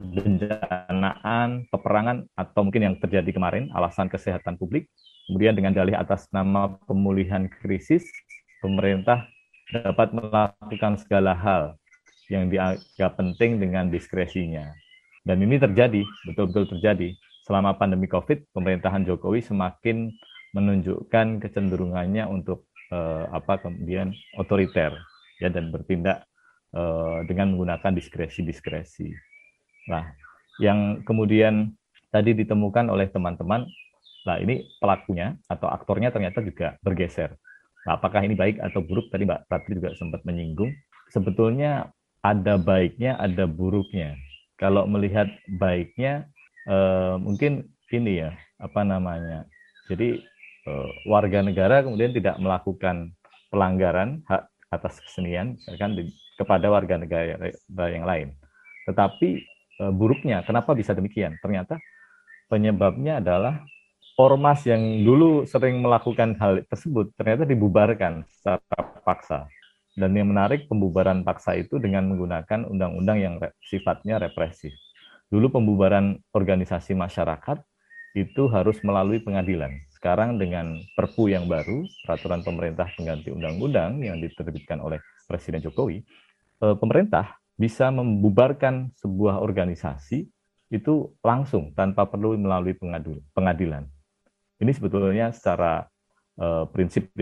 bencanaan, peperangan, atau mungkin yang terjadi kemarin, alasan kesehatan publik. Kemudian dengan dalih atas nama pemulihan krisis, pemerintah dapat melakukan segala hal yang dianggap penting dengan diskresinya. Dan ini terjadi, betul-betul terjadi. Selama pandemi COVID, pemerintahan Jokowi semakin menunjukkan kecenderungannya untuk eh, apa kemudian otoriter, ya, dan bertindak eh, dengan menggunakan diskresi-diskresi. Nah, yang kemudian tadi ditemukan oleh teman-teman, nah ini pelakunya atau aktornya ternyata juga bergeser. Nah, apakah ini baik atau buruk? Tadi Mbak Ratri juga sempat menyinggung. Sebetulnya ada baiknya, ada buruknya. Kalau melihat baiknya, eh, mungkin ini ya, apa namanya? Jadi eh, warga negara kemudian tidak melakukan pelanggaran hak atas kesenian, kan, kepada warga negara yang lain. Tetapi buruknya, kenapa bisa demikian? Ternyata penyebabnya adalah ormas yang dulu sering melakukan hal tersebut ternyata dibubarkan secara paksa. Dan yang menarik, pembubaran paksa itu dengan menggunakan undang-undang yang re- sifatnya represif. Dulu pembubaran organisasi masyarakat itu harus melalui pengadilan. Sekarang dengan Perpu yang baru, peraturan pemerintah pengganti undang-undang yang diterbitkan oleh Presiden Jokowi, eh, pemerintah bisa membubarkan sebuah organisasi itu langsung tanpa perlu melalui pengadilan. Ini sebetulnya secara uh, prinsip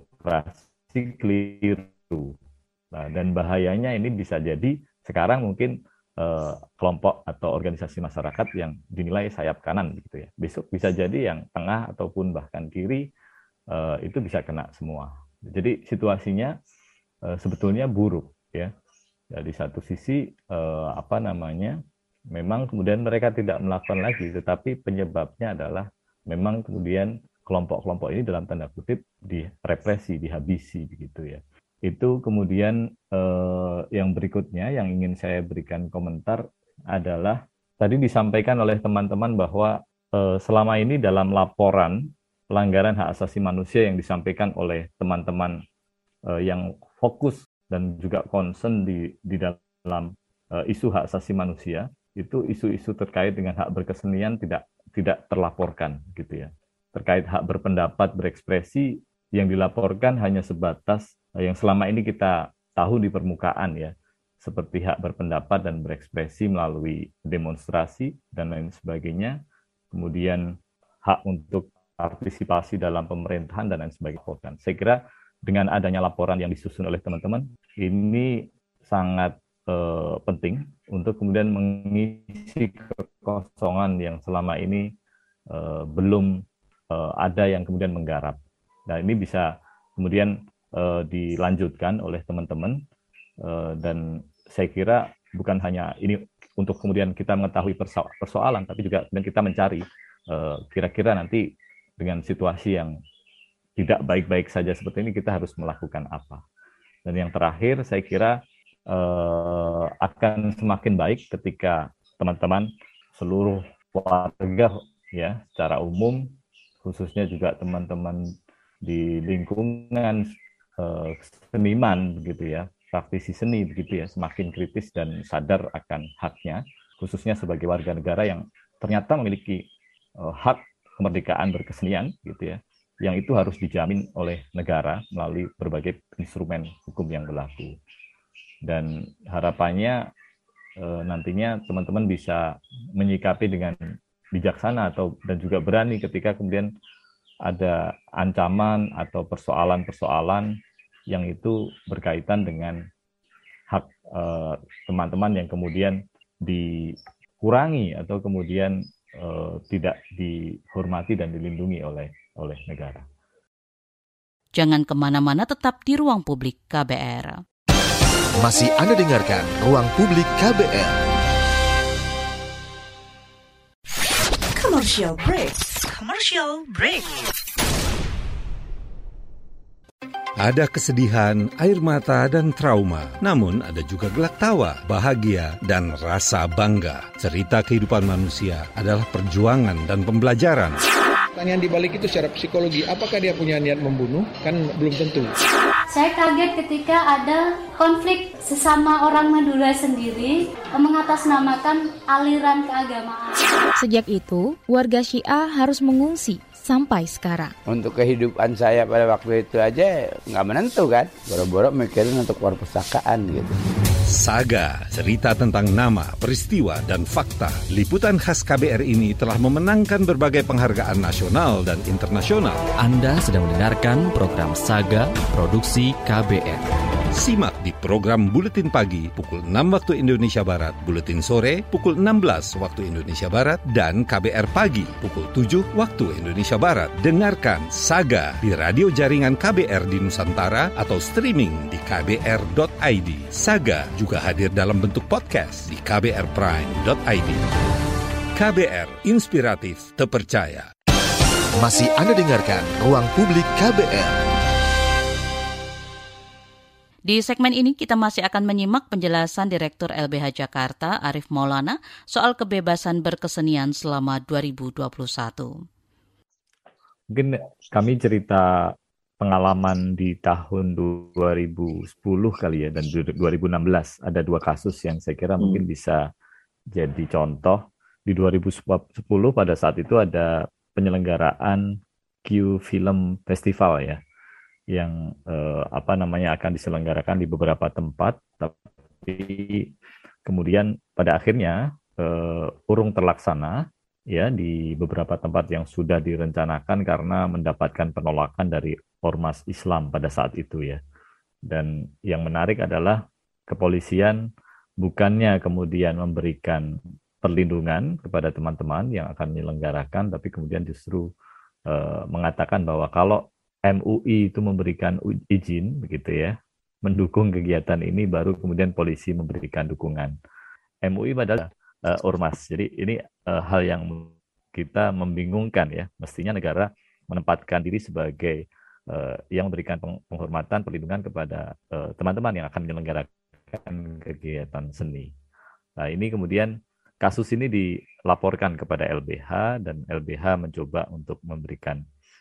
demokrasi keliru. Nah, dan bahayanya ini bisa jadi sekarang mungkin uh, kelompok atau organisasi masyarakat yang dinilai sayap kanan gitu ya. Besok bisa jadi yang tengah ataupun bahkan kiri uh, itu bisa kena semua. Jadi situasinya uh, sebetulnya buruk ya. Ya, di satu sisi eh, apa namanya memang kemudian mereka tidak melakukan lagi, tetapi penyebabnya adalah memang kemudian kelompok-kelompok ini dalam tanda kutip direpresi, dihabisi begitu ya. Itu kemudian eh, yang berikutnya yang ingin saya berikan komentar adalah tadi disampaikan oleh teman-teman bahwa eh, selama ini dalam laporan pelanggaran hak asasi manusia yang disampaikan oleh teman-teman eh, yang fokus dan juga concern di di dalam uh, isu hak asasi manusia, itu isu-isu terkait dengan hak berkesenian tidak tidak terlaporkan gitu ya. Terkait hak berpendapat, berekspresi yang dilaporkan hanya sebatas uh, yang selama ini kita tahu di permukaan ya, seperti hak berpendapat dan berekspresi melalui demonstrasi dan lain sebagainya. Kemudian hak untuk partisipasi dalam pemerintahan dan lain sebagainya. Saya kira dengan adanya laporan yang disusun oleh teman-teman, ini sangat eh, penting untuk kemudian mengisi kekosongan yang selama ini eh, belum eh, ada yang kemudian menggarap. Nah, ini bisa kemudian eh, dilanjutkan oleh teman-teman eh, dan saya kira bukan hanya ini untuk kemudian kita mengetahui perso- persoalan, tapi juga kemudian kita mencari eh, kira-kira nanti dengan situasi yang tidak baik-baik saja seperti ini, kita harus melakukan apa. Dan yang terakhir, saya kira eh, akan semakin baik ketika teman-teman seluruh warga ya secara umum, khususnya juga teman-teman di lingkungan eh, seniman begitu ya, praktisi seni begitu ya, semakin kritis dan sadar akan haknya, khususnya sebagai warga negara yang ternyata memiliki eh, hak kemerdekaan berkesenian gitu ya, yang itu harus dijamin oleh negara melalui berbagai instrumen hukum yang berlaku. Dan harapannya e, nantinya teman-teman bisa menyikapi dengan bijaksana atau dan juga berani ketika kemudian ada ancaman atau persoalan-persoalan yang itu berkaitan dengan hak e, teman-teman yang kemudian dikurangi atau kemudian e, tidak dihormati dan dilindungi oleh oleh negara. Jangan kemana-mana, tetap di Ruang Publik K B R. Masih Anda dengarkan Ruang Publik K B R. Commercial break. Commercial break. Ada kesedihan, air mata, dan trauma. Namun ada juga gelak tawa, bahagia, dan rasa bangga. Cerita kehidupan manusia adalah perjuangan dan pembelajaran. Pertanyaan di balik itu secara psikologi, apakah dia punya niat membunuh? Kan belum tentu. Saya kaget ketika ada konflik sesama orang Madura sendiri mengatasnamakan aliran keagamaan. Sejak itu, warga Syiah harus mengungsi sampai sekarang. Untuk kehidupan saya pada waktu itu aja nggak menentu kan. Boro-boro mikirin untuk perpustakaan gitu. Saga, cerita tentang nama, peristiwa, dan fakta. Liputan khas K B R ini telah memenangkan berbagai penghargaan nasional dan internasional. Anda sedang mendengarkan program Saga Produksi K B R. Simak di program Buletin Pagi pukul enam waktu Indonesia Barat, Buletin Sore pukul enam belas waktu Indonesia Barat, dan K B R Pagi pukul tujuh waktu Indonesia Barat. Dengarkan Saga di radio jaringan K B R di Nusantara atau streaming di k b r dot i d. Saga juga hadir dalam bentuk podcast di k b r prime dot i d. K B R, inspiratif, terpercaya. Masih Anda dengarkan Ruang Publik K B R. Di segmen ini kita masih akan menyimak penjelasan Direktur L B H Jakarta, Arief Maulana, soal kebebasan berkesenian selama dua ribu dua puluh satu. Mungkin kami cerita pengalaman di tahun dua ribu sepuluh kali ya, dan dua ribu enam belas. Ada dua kasus yang saya kira hmm. mungkin bisa jadi contoh. Di dua ribu sepuluh pada saat itu ada penyelenggaraan Q Film Festival ya, yang eh, apa namanya akan diselenggarakan di beberapa tempat, tapi kemudian pada akhirnya eh, urung terlaksana ya di beberapa tempat yang sudah direncanakan karena mendapatkan penolakan dari ormas Islam pada saat itu ya. Dan yang menarik adalah kepolisian bukannya kemudian memberikan perlindungan kepada teman-teman yang akan menyelenggarakan, tapi kemudian justru eh, mengatakan bahwa kalau M U I itu memberikan izin begitu ya, mendukung kegiatan ini, baru kemudian polisi memberikan dukungan. M U I padahal uh, ormas. Jadi ini uh, hal yang kita membingungkan ya. Mestinya negara menempatkan diri sebagai uh, yang memberikan penghormatan, perlindungan kepada uh, teman-teman yang akan menyelenggarakan kegiatan seni. Nah, ini kemudian kasus ini dilaporkan kepada L B H, dan L B H mencoba untuk memberikan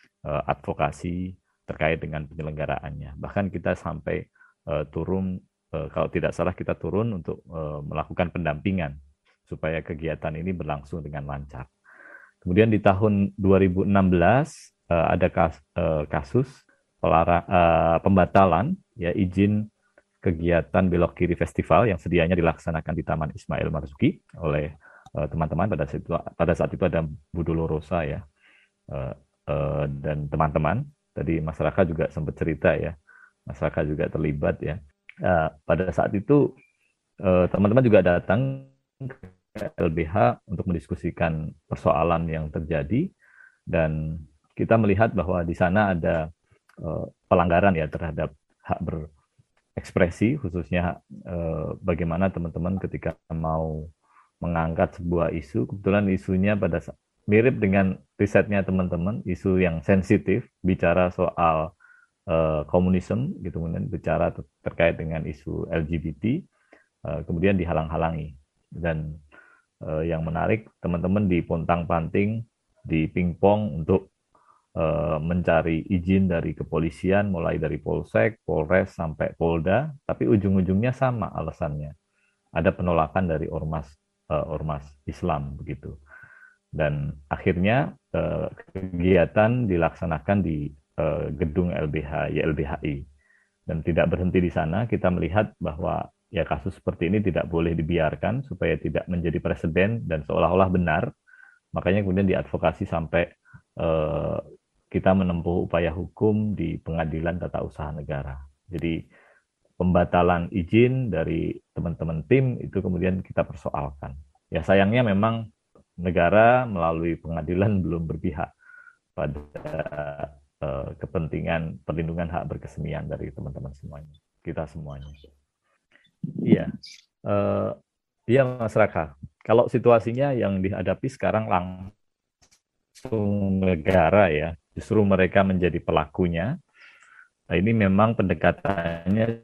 advokasi terkait dengan penyelenggaraannya. Bahkan kita sampai uh, turun, uh, kalau tidak salah kita turun untuk uh, melakukan pendampingan supaya kegiatan ini berlangsung dengan lancar. Kemudian di tahun dua ribu enam belas uh, ada kas, uh, kasus pelarang, uh, pembatalan ya izin kegiatan Belok Kiri Festival yang sedianya dilaksanakan di Taman Ismail Marzuki oleh uh, teman-teman. Pada saat itu, pada saat itu ada Budolo Rosa ya. Uh, Uh, dan teman-teman, tadi masyarakat juga sempat cerita ya, masyarakat juga terlibat ya. Uh, pada saat itu uh, teman-teman juga datang ke L B H untuk mendiskusikan persoalan yang terjadi, dan kita melihat bahwa di sana ada uh, pelanggaran ya terhadap hak berekspresi, khususnya uh, bagaimana teman-teman ketika mau mengangkat sebuah isu, kebetulan isunya pada saat mirip dengan risetnya teman-teman, isu yang sensitif, bicara soal uh, komunisme, gitu, kemudian bicara ter- terkait dengan isu L G B T, uh, kemudian dihalang-halangi. Dan uh, yang menarik, teman-teman dipontang-panting, dipingpong untuk uh, mencari izin dari kepolisian, mulai dari Polsek, Polres, sampai Polda, tapi ujung-ujungnya sama alasannya. Ada penolakan dari ormas, uh, ormas Islam, begitu. Dan akhirnya eh, kegiatan dilaksanakan di eh, gedung L B H, Y L B H I. Dan tidak berhenti di sana, kita melihat bahwa ya kasus seperti ini tidak boleh dibiarkan supaya tidak menjadi presiden dan seolah-olah benar. Makanya kemudian diadvokasi sampai eh, kita menempuh upaya hukum di Pengadilan Tata Usaha Negara. Jadi pembatalan izin dari teman-teman tim itu kemudian kita persoalkan. Ya sayangnya memang negara melalui pengadilan belum berpihak pada uh, kepentingan perlindungan hak berkesenian dari teman-teman semuanya, kita semuanya. Iya, uh, iya Mas Raka. Kalau situasinya yang dihadapi sekarang langsung langsung negara ya, justru mereka menjadi pelakunya. Nah, ini memang pendekatannya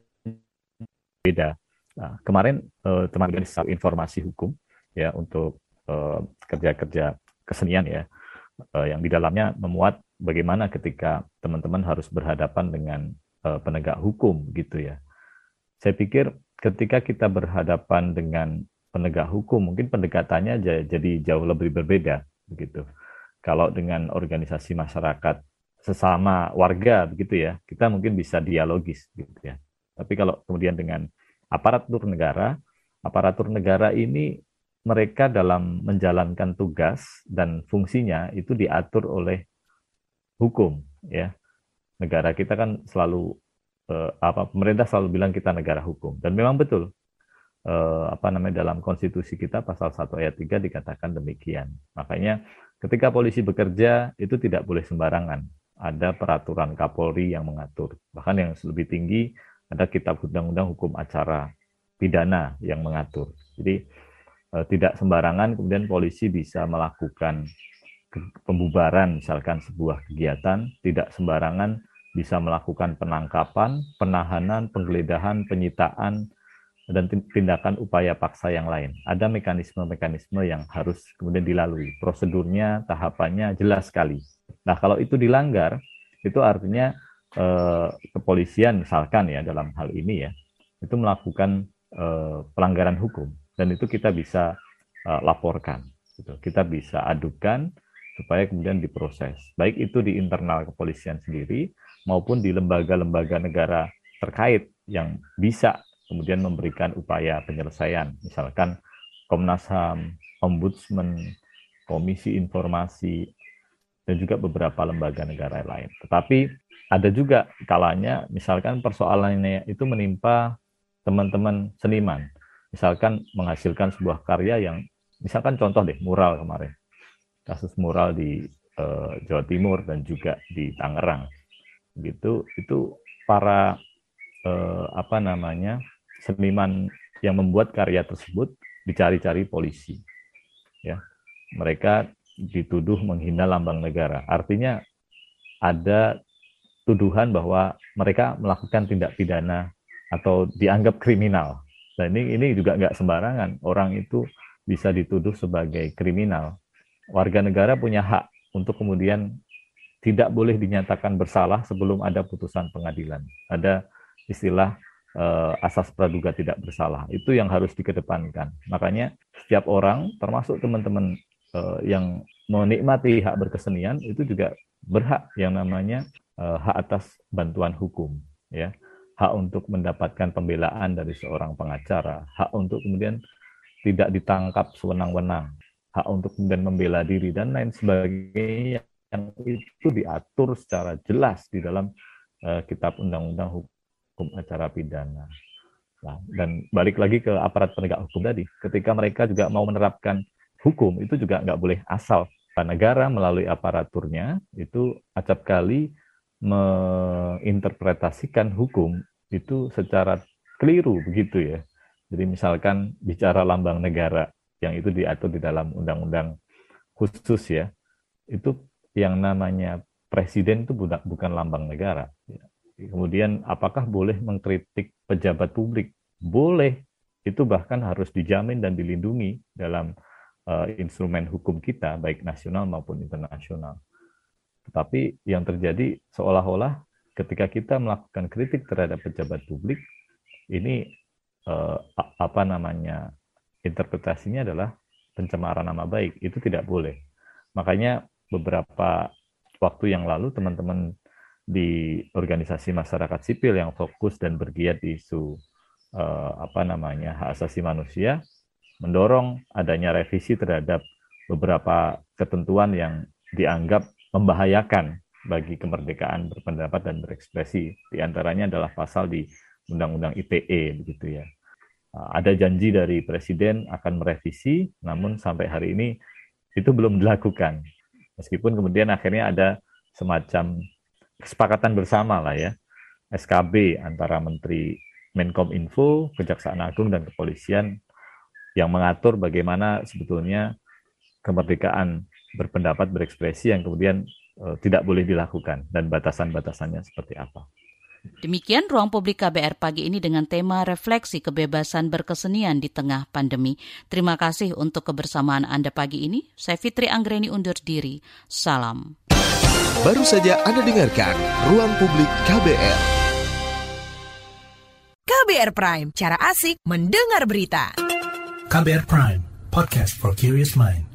beda. Nah, kemarin eh, teman-teman informasi hukum ya untuk eh, kerja-kerja kesenian ya, eh, yang di dalamnya memuat bagaimana ketika teman-teman harus berhadapan dengan eh, penegak hukum gitu ya. Saya pikir ketika kita berhadapan dengan penegak hukum, mungkin pendekatannya jadi jauh lebih berbeda begitu. Kalau dengan organisasi masyarakat sesama warga begitu ya, kita mungkin bisa dialogis gitu ya. Tapi kalau kemudian dengan aparatur negara, aparatur negara ini mereka dalam menjalankan tugas dan fungsinya itu diatur oleh hukum ya. Negara kita kan selalu eh, apa pemerintah selalu bilang kita negara hukum, dan memang betul. Eh, apa namanya dalam konstitusi kita pasal satu ayat tiga dikatakan demikian. Makanya ketika polisi bekerja itu tidak boleh sembarangan. Ada peraturan Kapolri yang mengatur. Bahkan yang lebih tinggi ada kitab undang-undang hukum acara pidana yang mengatur. Jadi eh, tidak sembarangan kemudian polisi bisa melakukan pembubaran misalkan sebuah kegiatan, tidak sembarangan bisa melakukan penangkapan, penahanan, penggeledahan, penyitaan, dan tindakan upaya paksa yang lain. Ada mekanisme-mekanisme yang harus kemudian dilalui. Prosedurnya, tahapannya jelas sekali. Nah, kalau itu dilanggar, itu artinya eh, kepolisian misalkan ya dalam hal ini ya, itu melakukan eh, pelanggaran hukum. Dan itu kita bisa eh, laporkan. Gitu. Kita bisa adukan supaya kemudian diproses. Baik itu di internal kepolisian sendiri, maupun di lembaga-lembaga negara terkait yang bisa kemudian memberikan upaya penyelesaian, misalkan Komnas H A M, Ombudsman, Komisi Informasi, dan juga beberapa lembaga negara lain. Tetapi ada juga kalanya, misalkan persoalannya itu menimpa teman-teman seniman, misalkan menghasilkan sebuah karya yang, misalkan contoh deh, mural kemarin, kasus mural di eh, Jawa Timur dan juga di Tangerang, gitu, itu para eh, apa namanya seniman yang membuat karya tersebut dicari-cari polisi, ya, mereka dituduh menghina lambang negara. Artinya ada tuduhan bahwa mereka melakukan tindak pidana atau dianggap kriminal. Dan ini ini juga nggak sembarangan, orang itu bisa dituduh sebagai kriminal. Warga negara punya hak untuk kemudian tidak boleh dinyatakan bersalah sebelum ada putusan pengadilan. Ada istilah Uh, asas praduga tidak bersalah, itu yang harus dikedepankan. Makanya setiap orang, termasuk teman-teman uh, yang menikmati hak berkesenian, itu juga berhak yang namanya uh, hak atas bantuan hukum, ya, hak untuk mendapatkan pembelaan dari seorang pengacara, hak untuk kemudian tidak ditangkap sewenang-wenang, hak untuk kemudian membela diri dan lain sebagainya, yang itu diatur secara jelas di dalam uh, kitab undang-undang hukum hukum acara pidana. Nah, dan balik lagi ke aparat penegak hukum tadi, ketika mereka juga mau menerapkan hukum, itu juga nggak boleh asal. Negara melalui aparaturnya itu acap kali menginterpretasikan hukum itu secara keliru begitu ya. Jadi misalkan bicara lambang negara yang itu diatur di dalam undang-undang khusus ya, itu yang namanya presiden itu bukan lambang negara. Kemudian apakah boleh mengkritik pejabat publik? Boleh. Itu bahkan harus dijamin dan dilindungi dalam uh, instrumen hukum kita, baik nasional maupun internasional. Tetapi yang terjadi seolah-olah ketika kita melakukan kritik terhadap pejabat publik, ini uh, apa namanya interpretasinya adalah pencemaran nama baik. Itu tidak boleh. Makanya beberapa waktu yang lalu teman-teman di organisasi masyarakat sipil yang fokus dan bergiat di isu eh, apa namanya hak asasi manusia mendorong adanya revisi terhadap beberapa ketentuan yang dianggap membahayakan bagi kemerdekaan berpendapat dan berekspresi. Di antaranya adalah pasal di Undang-Undang I T E begitu ya. Ada janji dari Presiden akan merevisi, namun sampai hari ini itu belum dilakukan. Meskipun kemudian akhirnya ada semacam kesepakatan bersama lah ya, S K B antara Menteri Menkominfo, Kejaksaan Agung, dan Kepolisian yang mengatur bagaimana sebetulnya kemerdekaan berpendapat, berekspresi yang kemudian uh, tidak boleh dilakukan dan batasan-batasannya seperti apa. Demikian Ruang Publik K B R pagi ini dengan tema refleksi kebebasan berkesenian di tengah pandemi. Terima kasih untuk kebersamaan Anda pagi ini. Saya Fitri Anggreni undur diri. Salam. Baru saja Anda dengarkan Ruang Publik K B R. K B R Prime, cara asik mendengar berita. K B R Prime, podcast for curious mind.